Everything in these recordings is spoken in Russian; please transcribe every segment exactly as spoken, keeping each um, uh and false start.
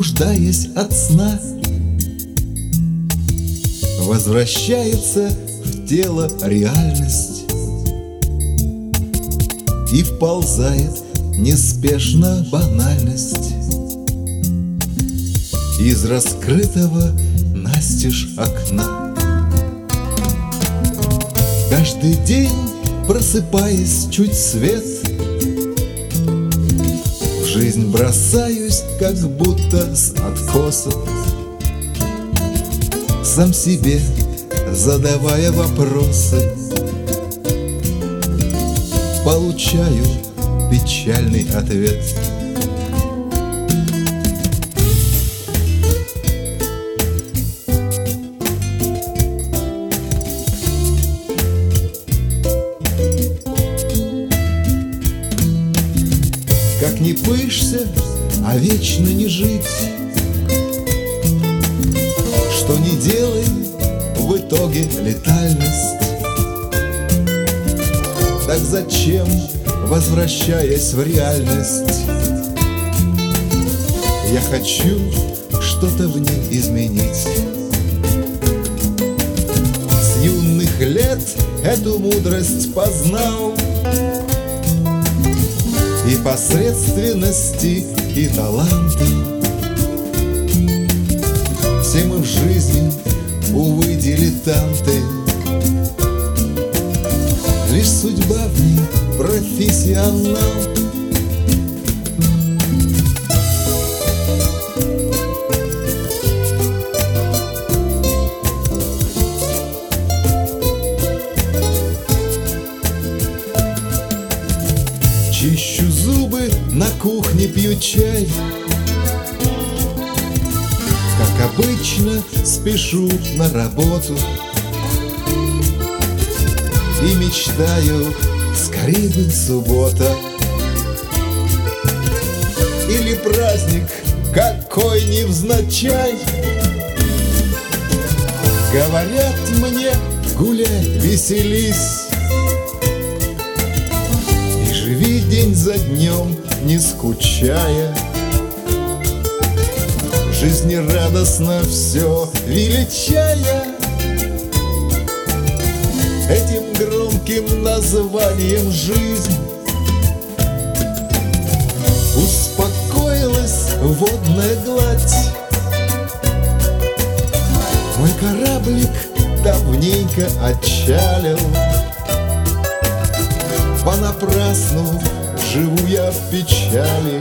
пробуждаясь от сна, возвращается в тело реальность и вползает неспешно банальность из раскрытого настежь окна. Каждый день, просыпаясь чуть свет, в жизнь бросаюсь, как будто с откоса, сам себе задавая вопросы, получаю печальный ответ. Как не пышься, а вечно не жить, что не делай, в итоге летальность. Так зачем, возвращаясь в реальность, я хочу что-то в ней изменить? С юных лет эту мудрость познал, и посредственности, и таланты. Все мы в жизни, увы, дилетанты. Лишь судьба в ней профессионал. Чищу зубы, на кухне пью чай, как обычно спешу на работу и мечтаю, скорей бы суббота или праздник какой невзначай. Говорят мне: гуляй, веселись, живи день за днем, не скучая. Жизнерадостно все величая этим громким названием жизнь. Успокоилась водная гладь, мой кораблик давненько отчалил. Понапрасну живу я в печали,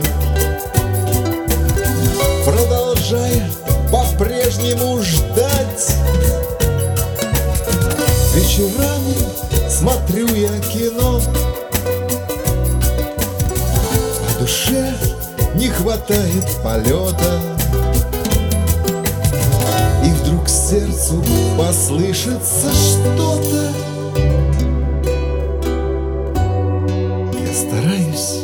продолжая по-прежнему ждать. Вечерами смотрю я кино, а душе не хватает полета. И вдруг сердцу послышится что-то. Стараюсь